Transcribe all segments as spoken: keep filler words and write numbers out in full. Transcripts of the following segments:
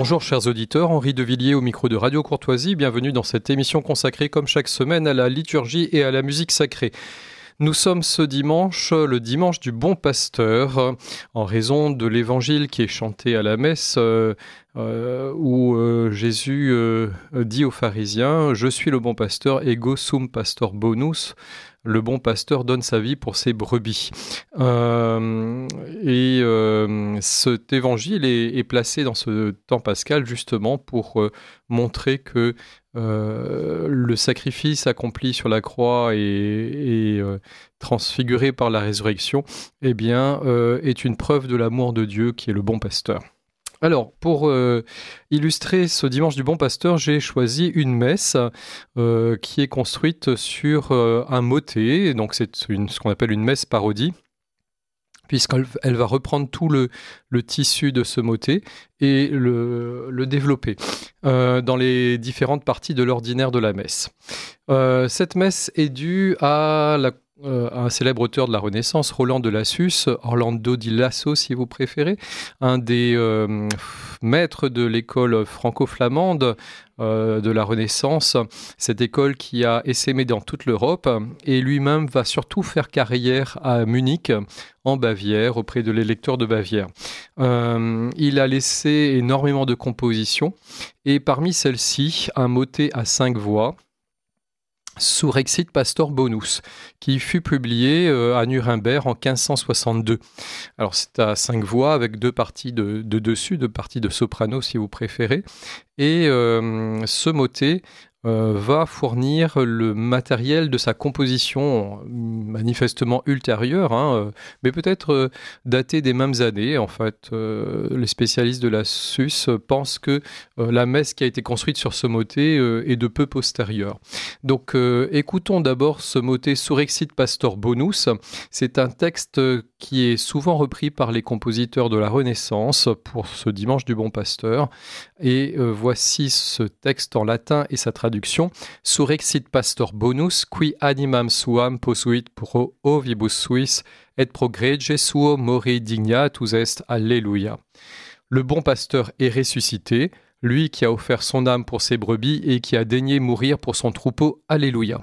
Bonjour chers auditeurs, Henri Devilliers au micro de Radio Courtoisie, bienvenue dans cette émission consacrée comme chaque semaine à la liturgie et à la musique sacrée. Nous sommes ce dimanche, le dimanche du Bon Pasteur, en raison de l'évangile qui est chanté à la messe, euh, euh, où euh, Jésus euh, dit aux pharisiens « Je suis le bon pasteur, ego sum pastor bonus ». Le bon pasteur donne sa vie pour ses brebis. Euh, et euh, cet évangile est, est placé dans ce temps pascal justement pour euh, montrer que euh, le sacrifice accompli sur la croix et, et euh, transfiguré par la résurrection, eh bien, euh, est une preuve de l'amour de Dieu qui est le bon pasteur. Alors, pour euh, illustrer ce dimanche du Bon Pasteur, j'ai choisi une messe euh, qui est construite sur euh, un motet, donc c'est une, ce qu'on appelle une messe parodie, puisqu'elle elle va reprendre tout le, le tissu de ce motet et le, le développer euh, dans les différentes parties de l'ordinaire de la messe. Euh, cette messe est due à la Euh, un célèbre auteur de la Renaissance, Roland de Lassus, Orlando di Lasso si vous préférez, un des euh, maîtres de l'école franco-flamande euh, de la Renaissance, cette école qui a essaimé dans toute l'Europe, et lui-même va surtout faire carrière à Munich, en Bavière, auprès de l'électeur de Bavière. Euh, il a laissé énormément de compositions, et parmi celles-ci, un motet à cinq voix, Surrexit Pastor Bonus, qui fut publié euh, à Nuremberg en quinze cent soixante-deux. Alors c'est à cinq voix avec deux parties de, de dessus, deux parties de soprano si vous préférez. Et euh, ce motet euh, va fournir le matériel de sa composition, manifestement ultérieure, hein, mais peut-être euh, daté des mêmes années. En fait, euh, les spécialistes de la S U S pensent que euh, la messe qui a été construite sur ce motet euh, est de peu postérieure. Donc euh, écoutons d'abord ce motet Surrexit Pastor Bonus. C'est un texte qui est souvent repris par les compositeurs de la Renaissance pour ce dimanche du Bon Pasteur. Et euh, voici ce texte en latin et sa traduction. Surrexit Pastor Bonus, qui animam suam posuit pro ovibus suis, et pro grege suo mori dignatus est. Alléluia. Le bon pasteur est ressuscité, lui qui a offert son âme pour ses brebis et qui a daigné mourir pour son troupeau. Alléluia.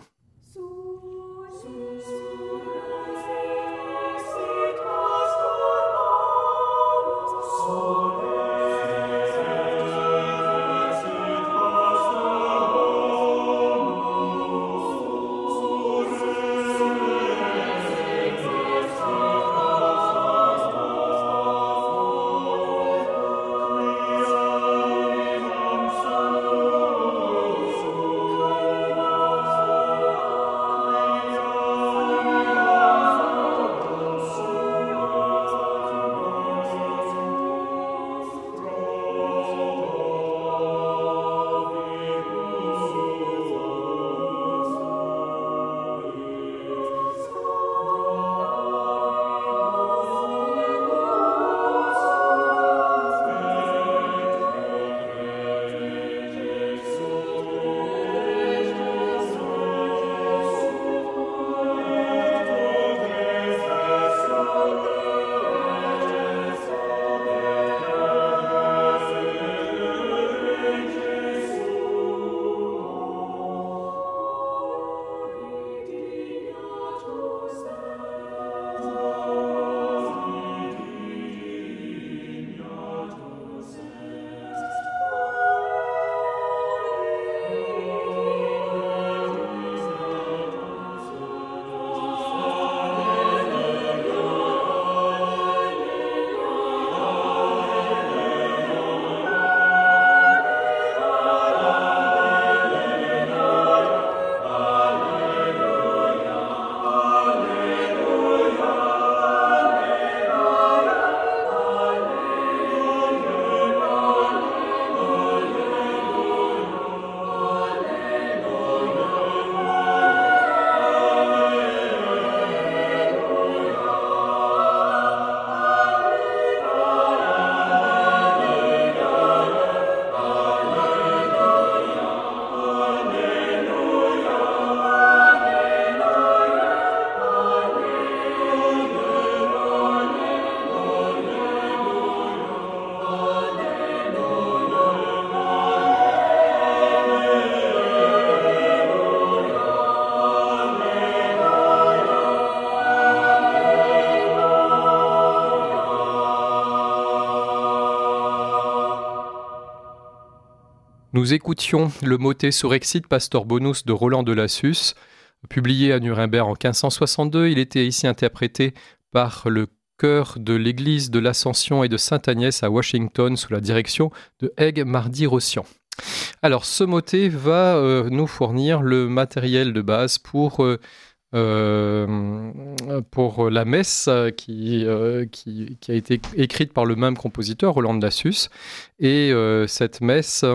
Nous écoutions le motet Surrexit Pastor Bonus de Roland de Lassus, publié à Nuremberg en quinze cent soixante-deux. Il était ici interprété par le chœur de l'église de l'Ascension et de Sainte-Agnès à Washington sous la direction de Haig Mardy-Rossian. Alors, ce motet va euh, nous fournir le matériel de base pour, euh, euh, pour la messe qui, euh, qui, qui a été écrite par le même compositeur, Roland de Lassus. Et euh, cette messe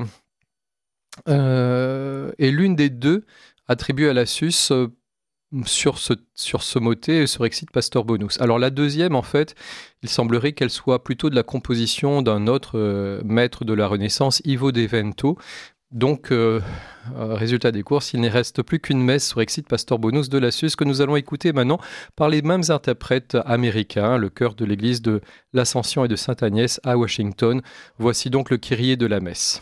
euh, est l'une des deux attribuée à Lassus euh, sur ce, sur ce motet, Surrexit Pastor Bonus. Alors la deuxième, en fait, il semblerait qu'elle soit plutôt de la composition d'un autre euh, maître de la Renaissance, Ivo de Vento. Donc, euh, euh, résultat des courses, il ne reste plus qu'une messe Surrexit Pastor Bonus de Lassus que nous allons écouter maintenant par les mêmes interprètes américains, le chœur de l'église de l'Ascension et de Sainte-Agnès à Washington. Voici donc le Kyrie de la messe.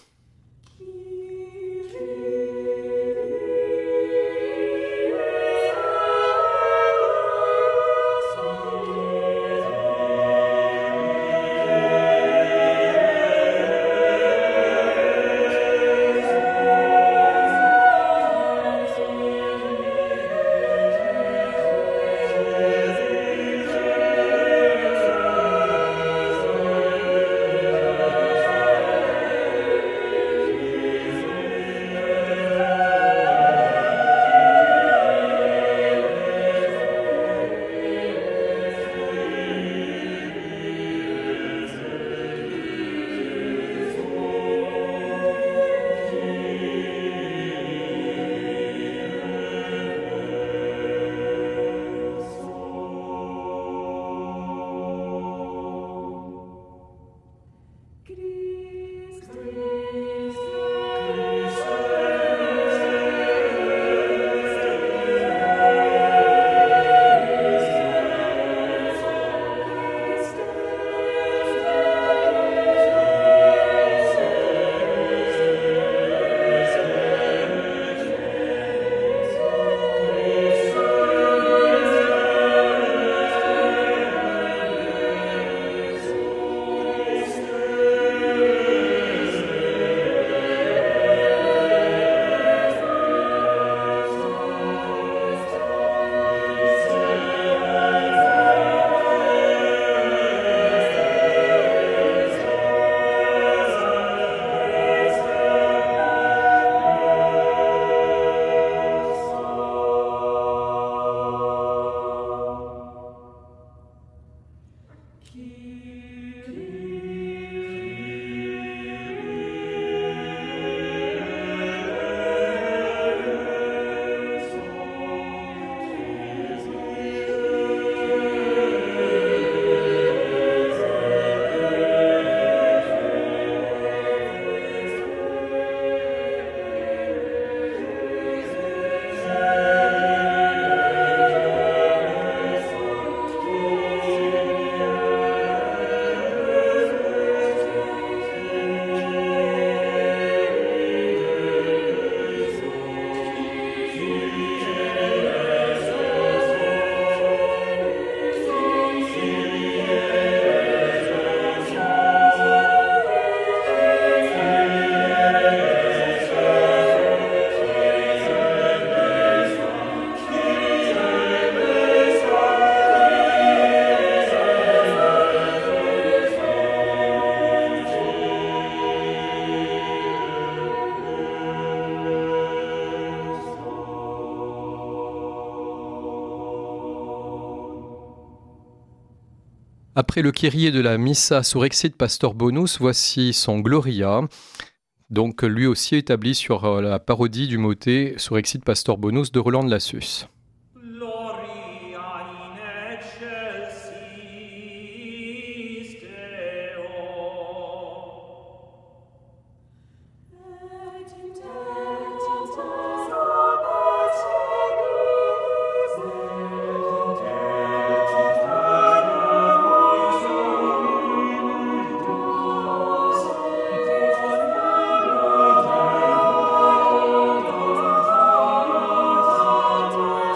Après le Kyrie de la Missa Surrexit Pastor Bonus, voici son Gloria, donc lui aussi établi sur la parodie du motet Surrexit Pastor Bonus de Roland de Lassus. Thank you.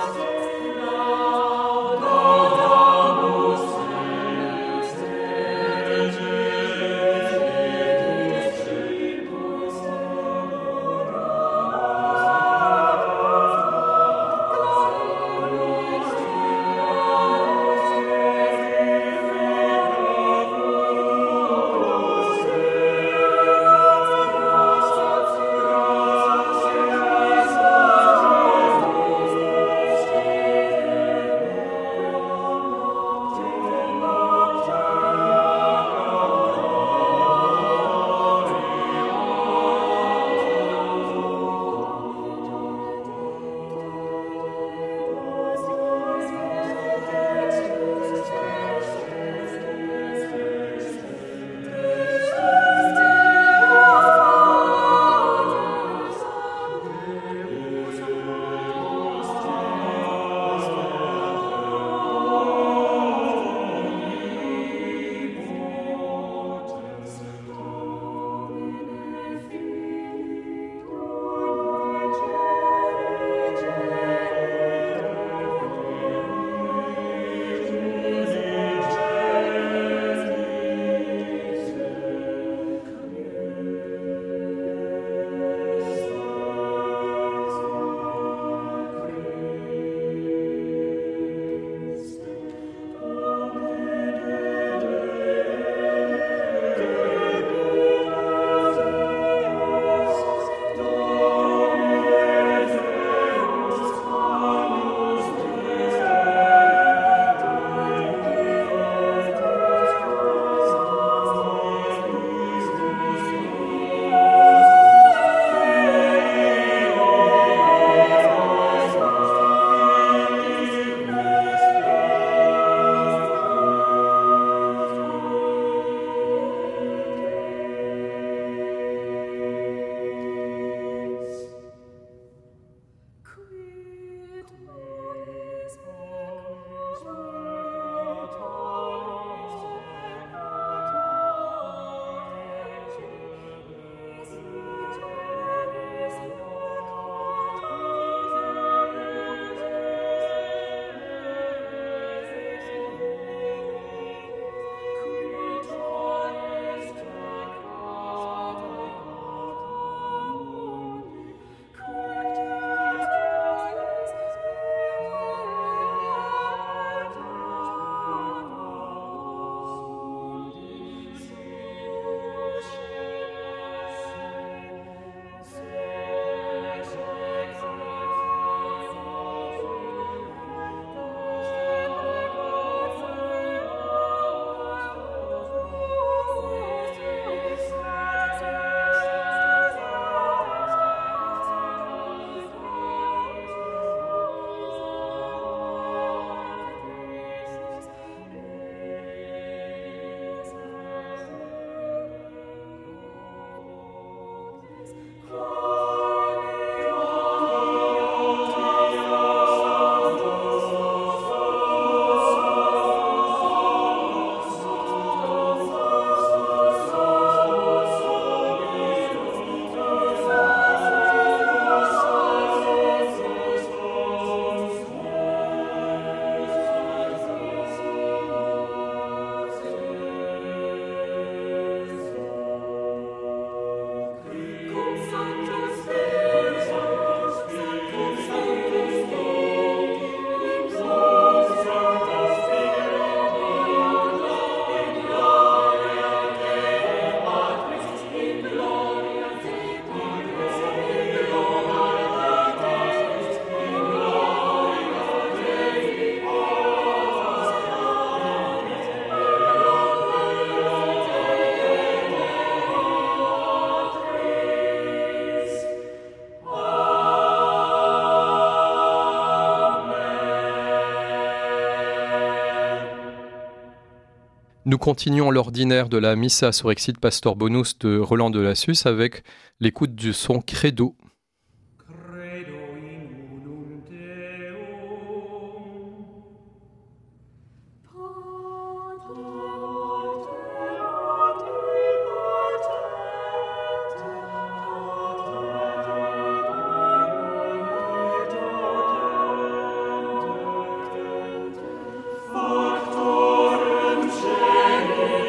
Nous continuons l'ordinaire de la Missa Surexit Pastor Bonus de Roland de Lassus avec l'écoute du son Credo.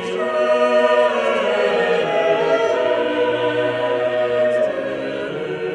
Amen.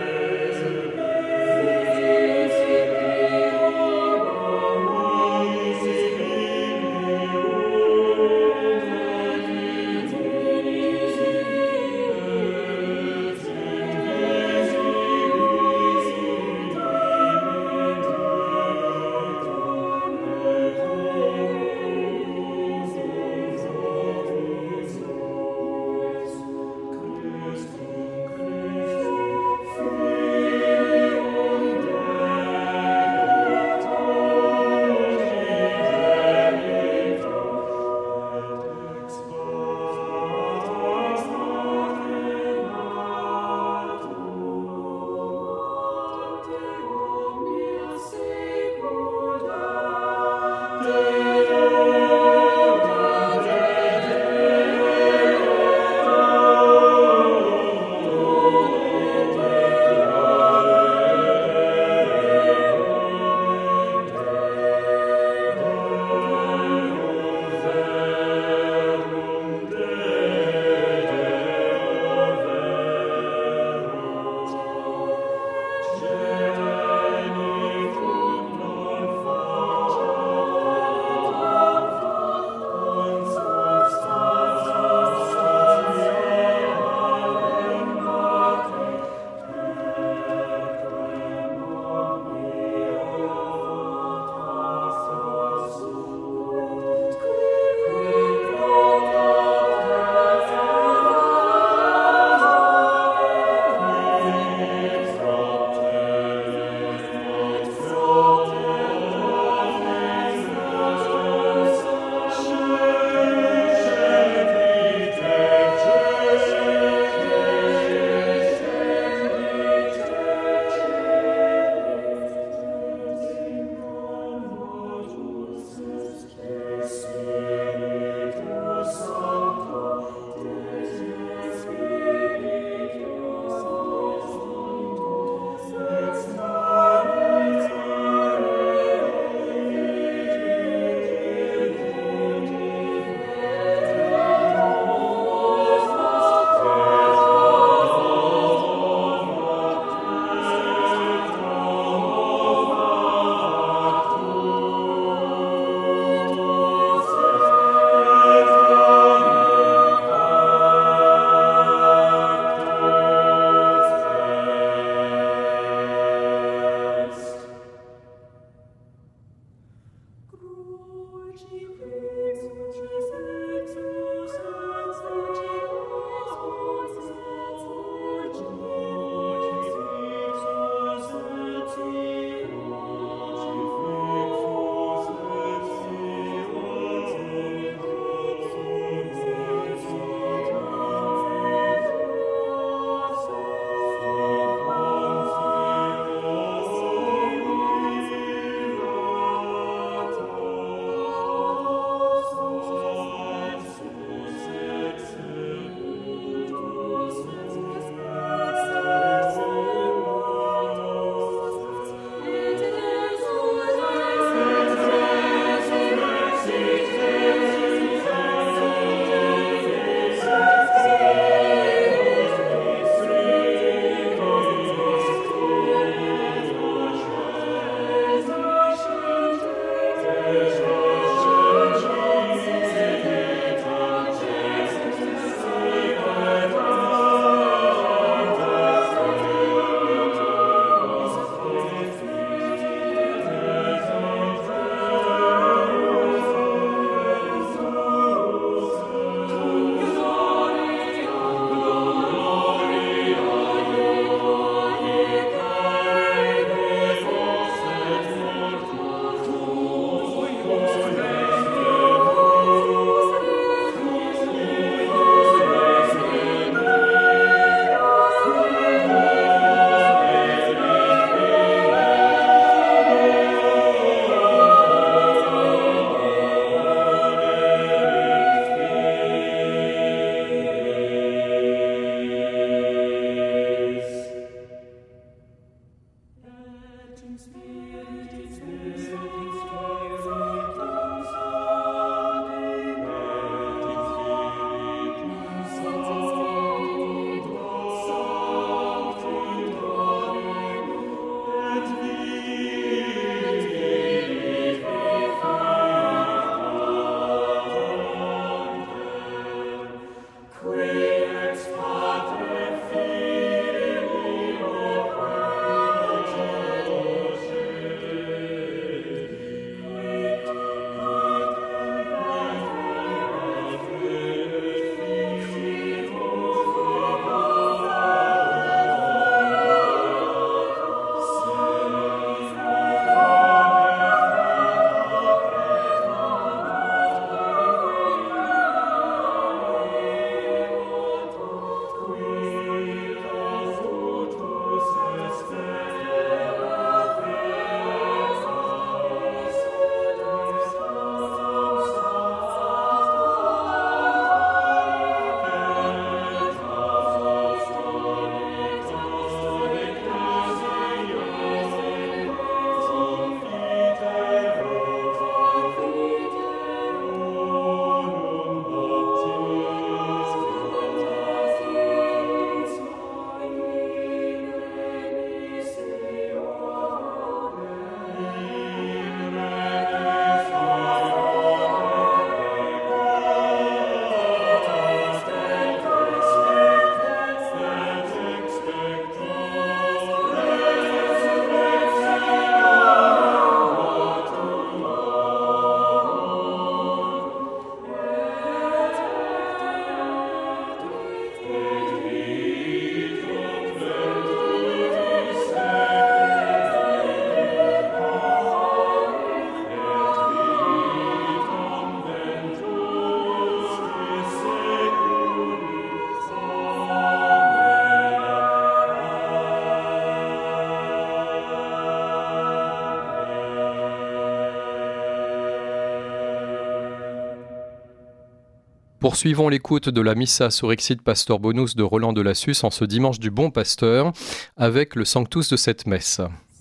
Poursuivons l'écoute de la Missa Surrexit Pastor Bonus de Roland de Lassus en ce dimanche du Bon Pasteur avec le Sanctus de cette messe.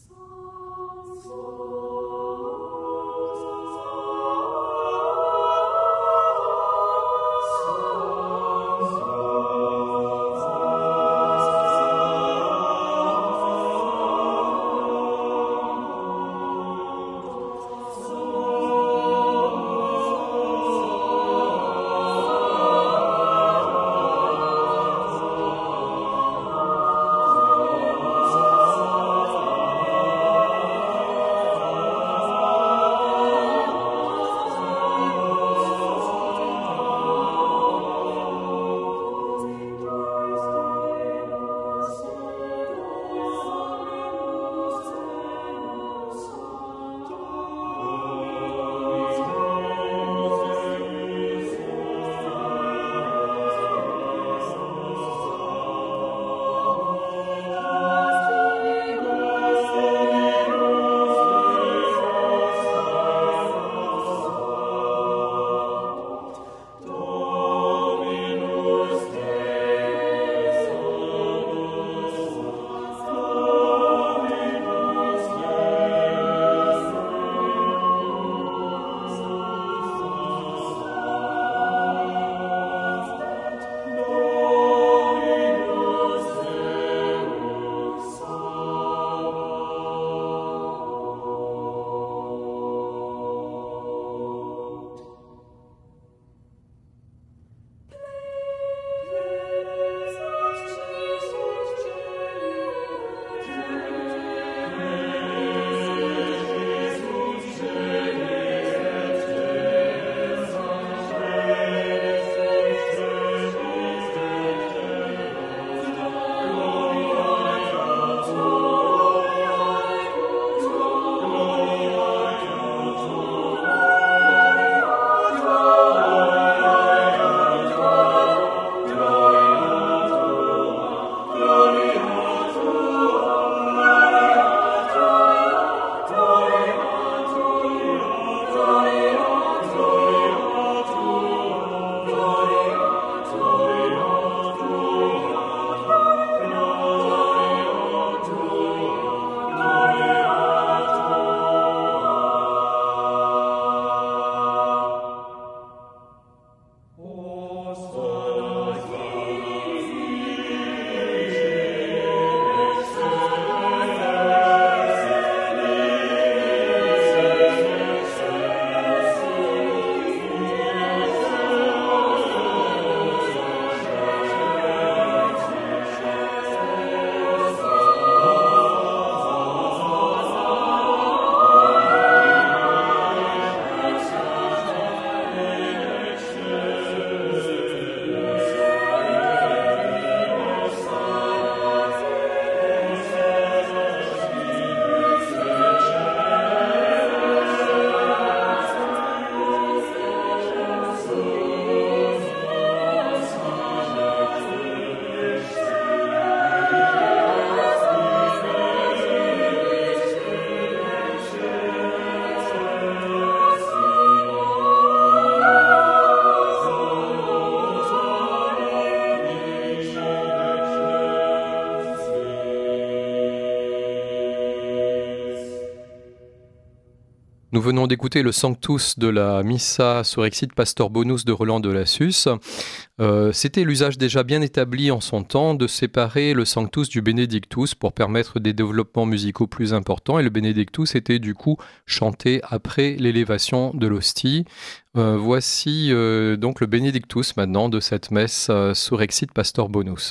Nous venons d'écouter le Sanctus de la Missa Surrexit Pastor Bonus de Roland de Lassus. Euh, c'était l'usage déjà bien établi en son temps de séparer le Sanctus du Benedictus pour permettre des développements musicaux plus importants. Et le Benedictus était du coup chanté après l'élévation de l'hostie. Euh, voici euh, donc le Benedictus maintenant de cette messe euh, Surrexit Pastor Bonus.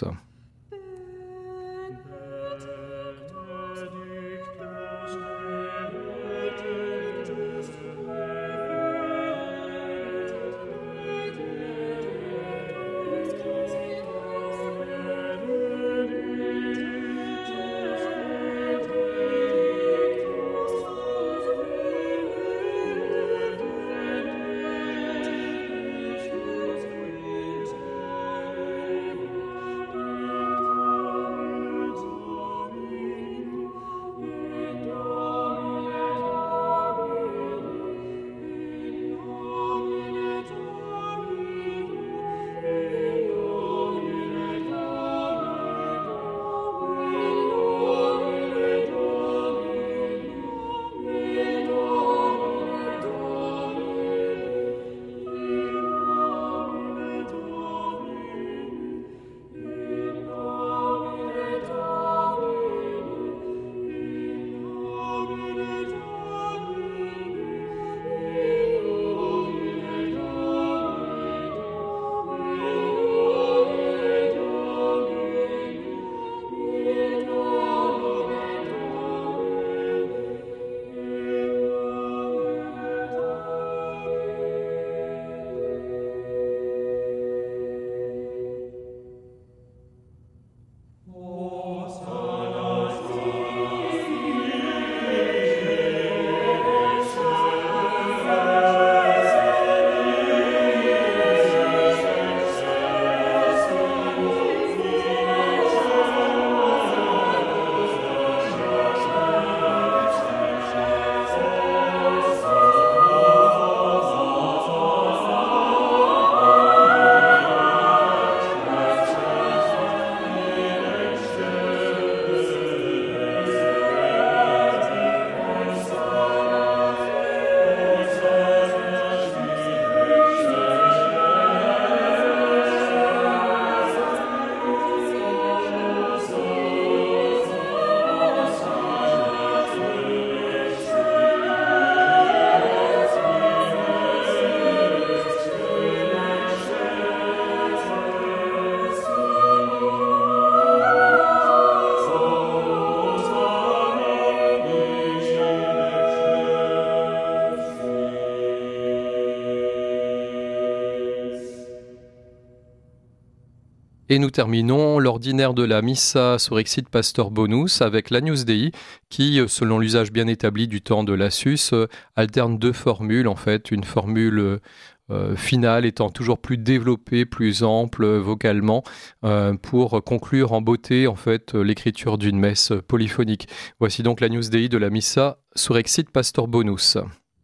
Et nous terminons l'ordinaire de la Missa Surexit Pastor Bonus avec l'Agnus Dei qui, selon l'usage bien établi du temps de l'Assus, alterne deux formules en fait, une formule euh, finale étant toujours plus développée, plus ample vocalement euh, pour conclure en beauté en fait l'écriture d'une messe polyphonique. Voici donc l'Agnus Dei de la Missa Surexit Pastor Bonus.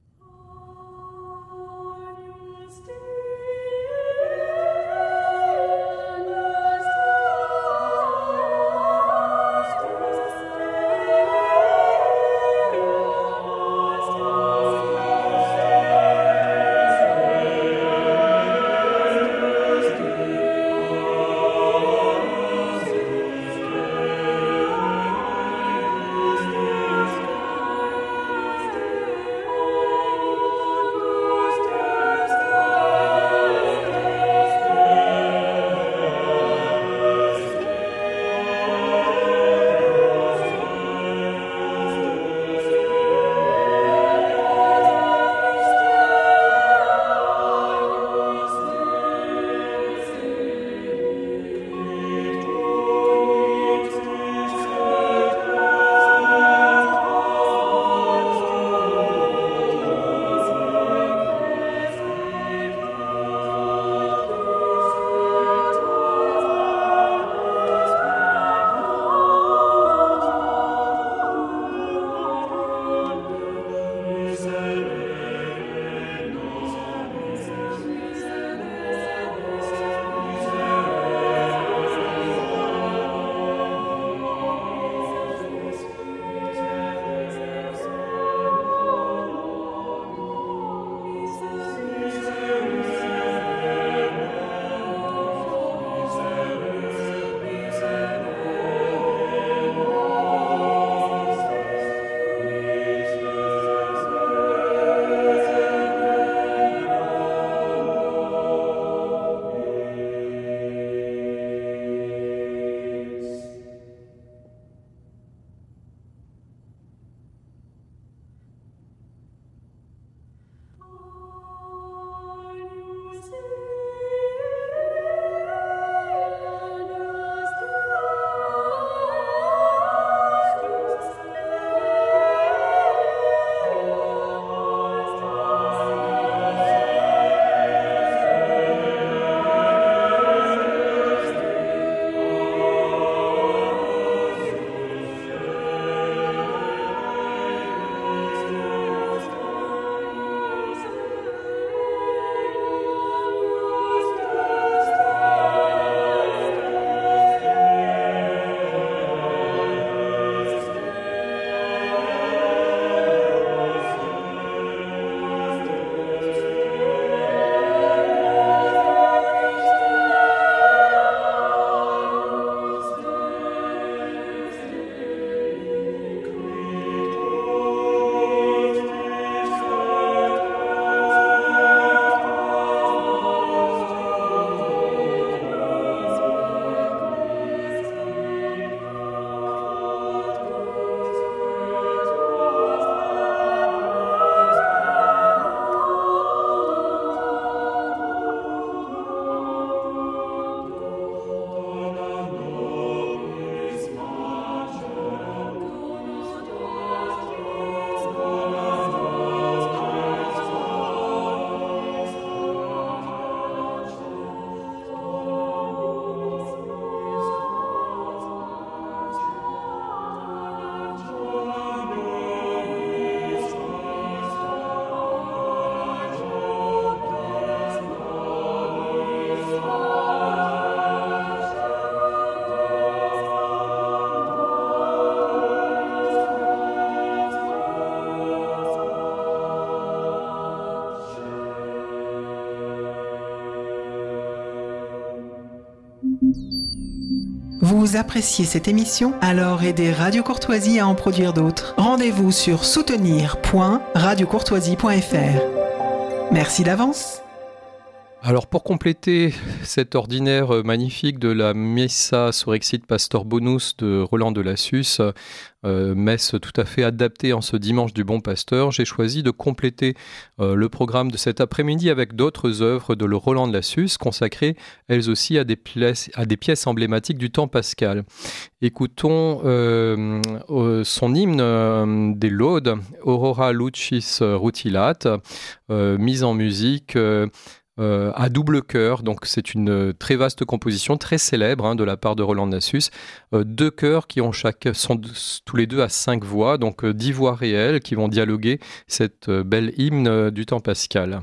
Vous appréciez cette émission? Alors aidez Radio Courtoisie à en produire d'autres. Rendez-vous sur soutenir point radio courtoisie point f r. Merci d'avance. Alors pour compléter cet ordinaire euh, magnifique de la Missa Sorexit Pastor Bonus de Roland de Lassus, euh, messe tout à fait adaptée en ce dimanche du Bon Pasteur, j'ai choisi de compléter euh, le programme de cet après-midi avec d'autres œuvres de le Roland de Lassus, consacrées elles aussi à des, pièces, à des pièces emblématiques du temps pascal. Écoutons euh, euh, son hymne euh, des Laudes, Aurora Lucis Rutilat, euh, mise en musique euh, Euh, à double chœur, donc c'est une très vaste composition, très célèbre hein, de la part de Roland de Lassus. Euh, deux chœurs qui ont chaque, sont d- tous les deux à cinq voix, donc euh, dix voix réelles qui vont dialoguer cette euh, belle hymne euh, du temps pascal.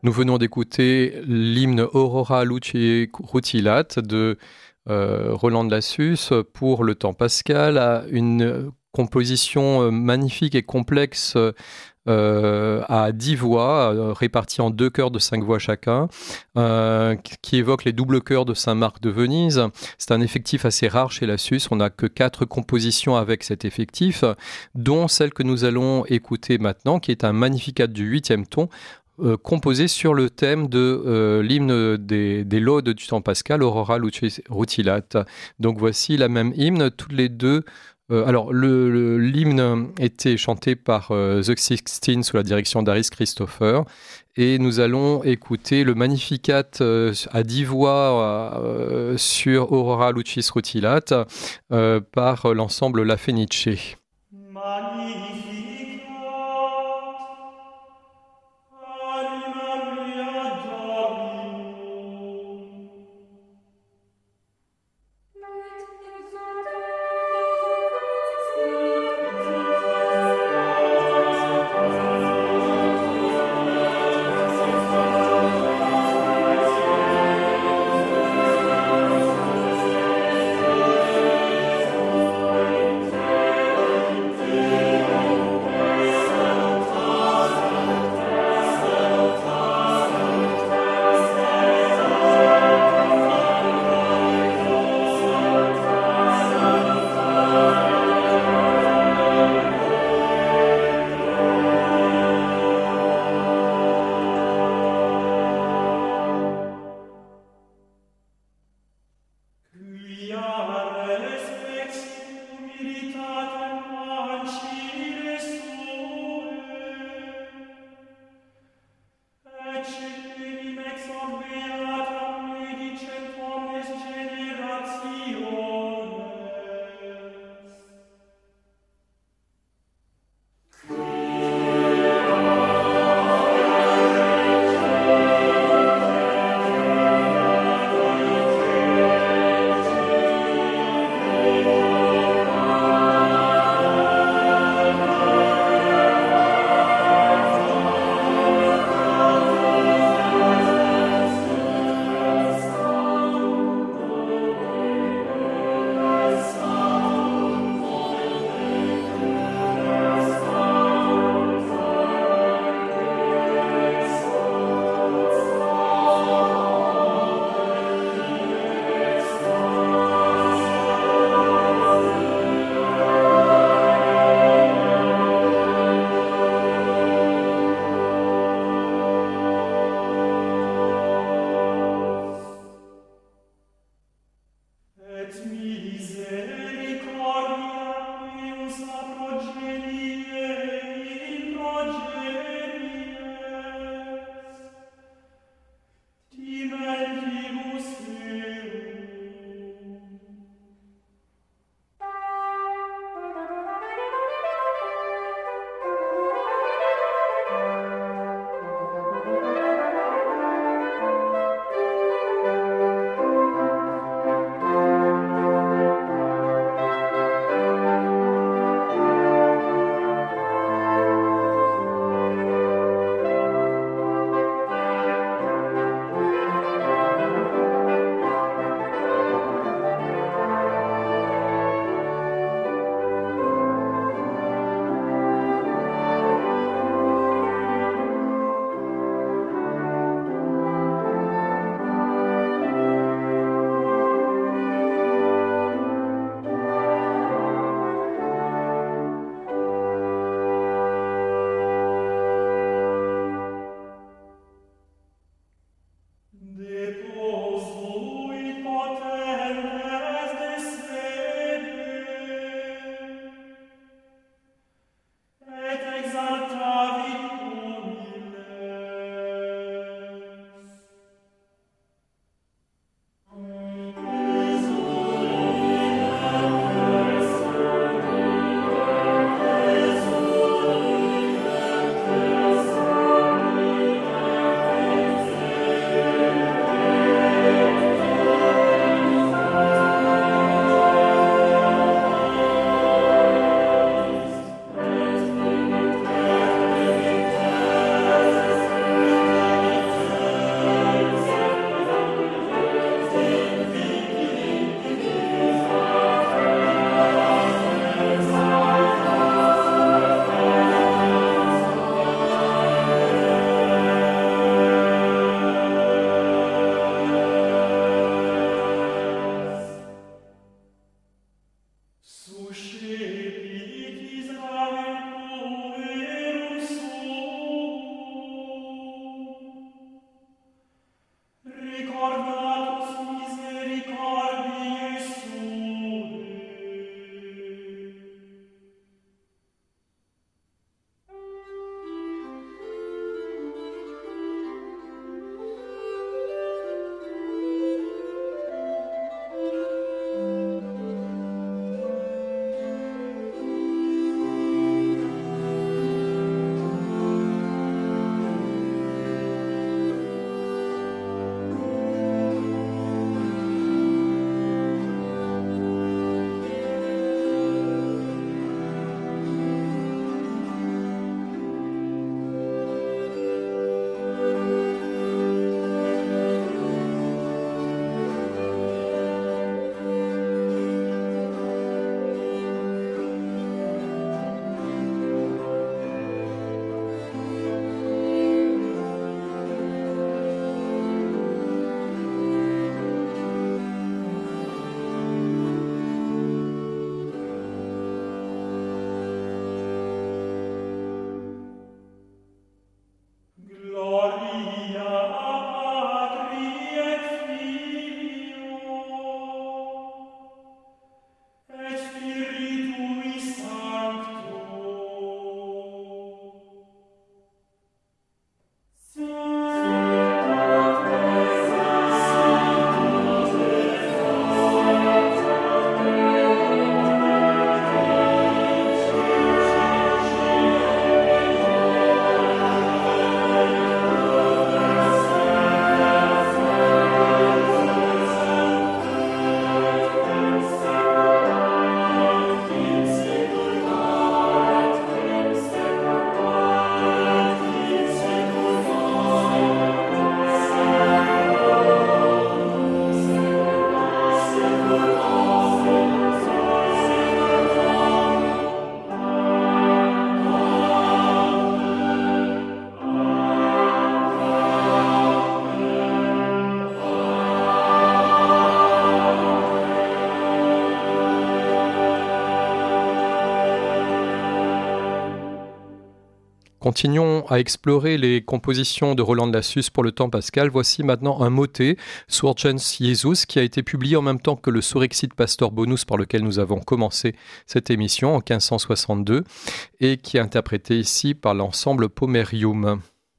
Nous venons d'écouter l'hymne Aurora Luci Rutilat de euh, Roland de Lassus pour le temps pascal, à une composition magnifique et complexe euh, à dix voix, euh, réparties en deux chœurs de cinq voix chacun, euh, qui évoque les doubles chœurs de Saint-Marc de Venise. C'est un effectif assez rare chez Lassus, on n'a que quatre compositions avec cet effectif, dont celle que nous allons écouter maintenant, qui est un Magnificat du huitième ton, Euh, composé sur le thème de euh, l'hymne des, des laudes du temps pascal, Aurora Lucis Rutilat. Donc voici la même hymne, toutes les deux. Euh, alors le, le, l'hymne était chanté par euh, The Sixteen sous la direction d'Aris Christopher, et nous allons écouter le Magnificat euh, à dix voix euh, sur Aurora Lucis Rutilat euh, par l'ensemble La Fenice. Thank you. Continuons à explorer les compositions de Roland de Lassus pour le temps pascal. Voici maintenant un motet, Surgens Jesus, qui a été publié en même temps que le Surrexit Pastor Bonus par lequel nous avons commencé cette émission en quinze cent soixante-deux et qui est interprété ici par l'ensemble Pomerium.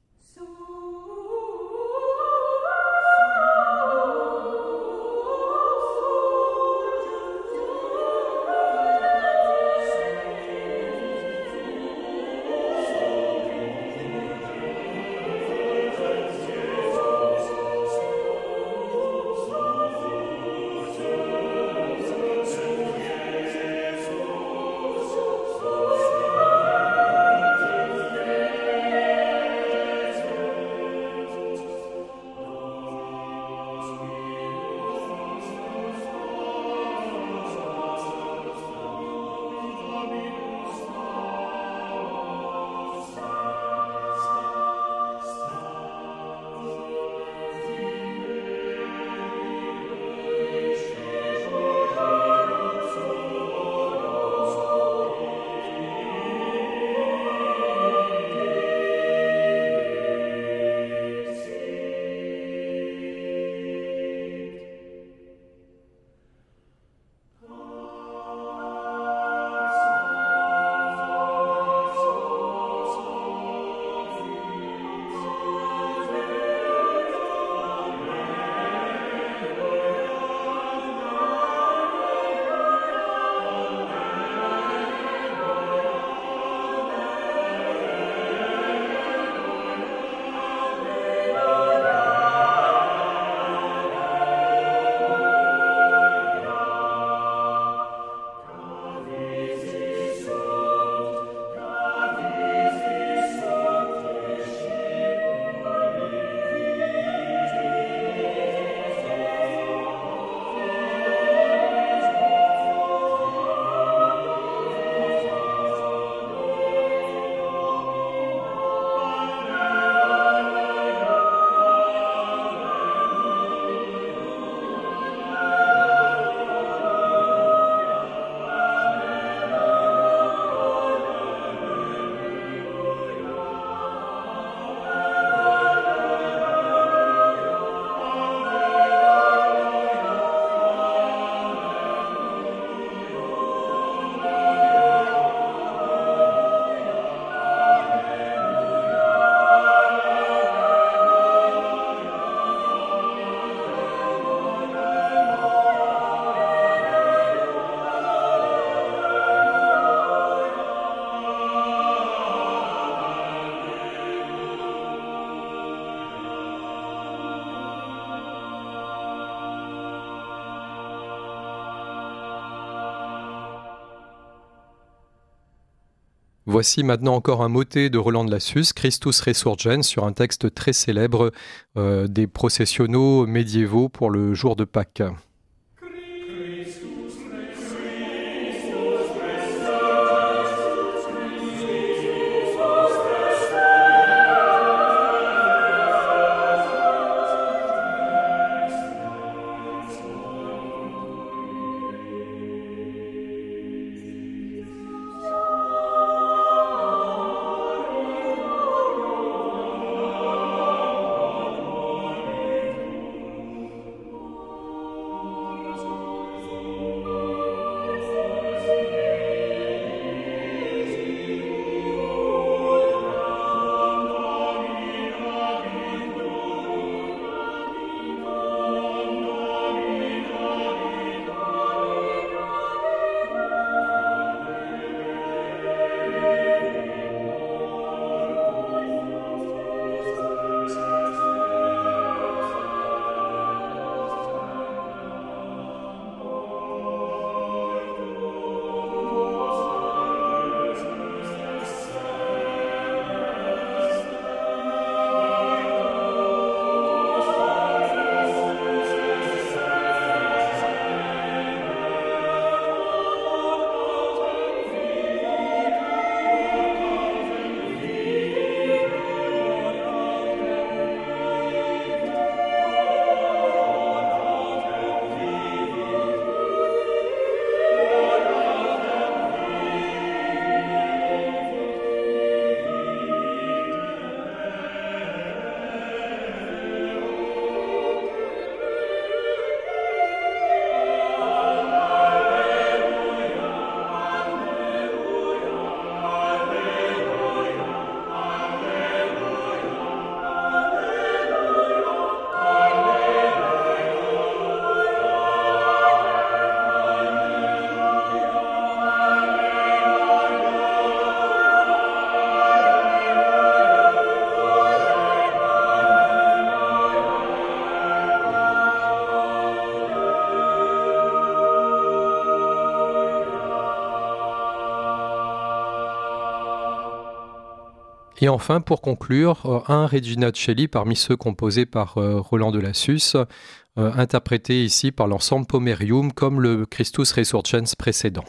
Voici maintenant encore un motet de Roland de Lassus, Christus Resurgens, sur un texte très célèbre euh, des processionaux médiévaux pour le jour de Pâques. Oh Et enfin, pour conclure, un Regina Coeli parmi ceux composés par euh, Roland de Lassus, euh, interprété ici par l'ensemble Pomerium comme le Christus Resurgens précédent.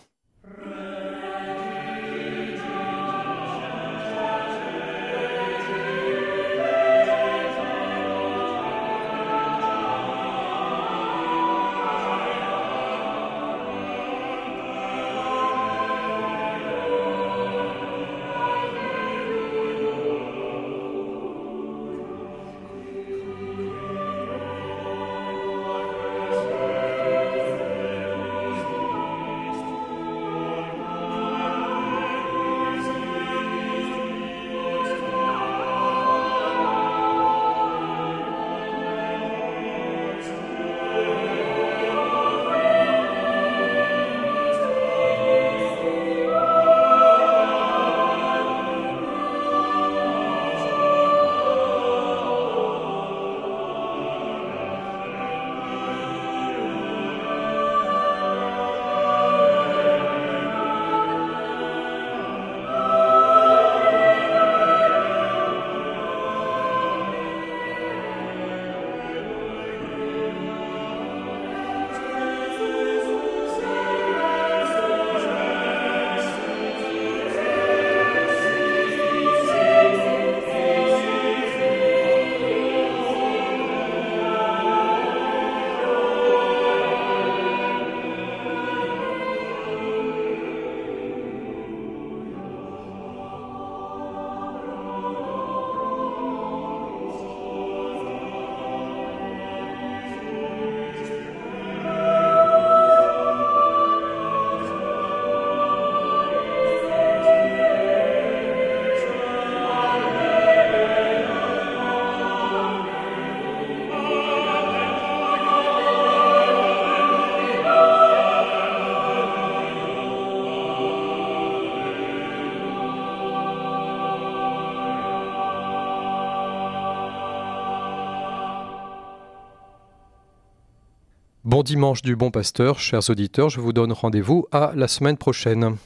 Bon dimanche du bon pasteur, chers auditeurs, je vous donne rendez-vous à la semaine prochaine.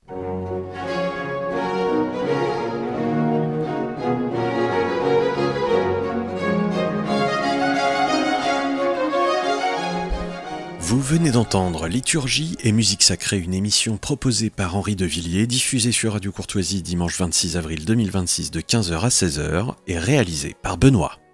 Vous venez d'entendre Liturgie et musique sacrée, une émission proposée par Henri de Villiers, diffusée sur Radio Courtoisie dimanche vingt-six avril deux mille vingt-six de quinze heures à seize heures et réalisée par Benoît.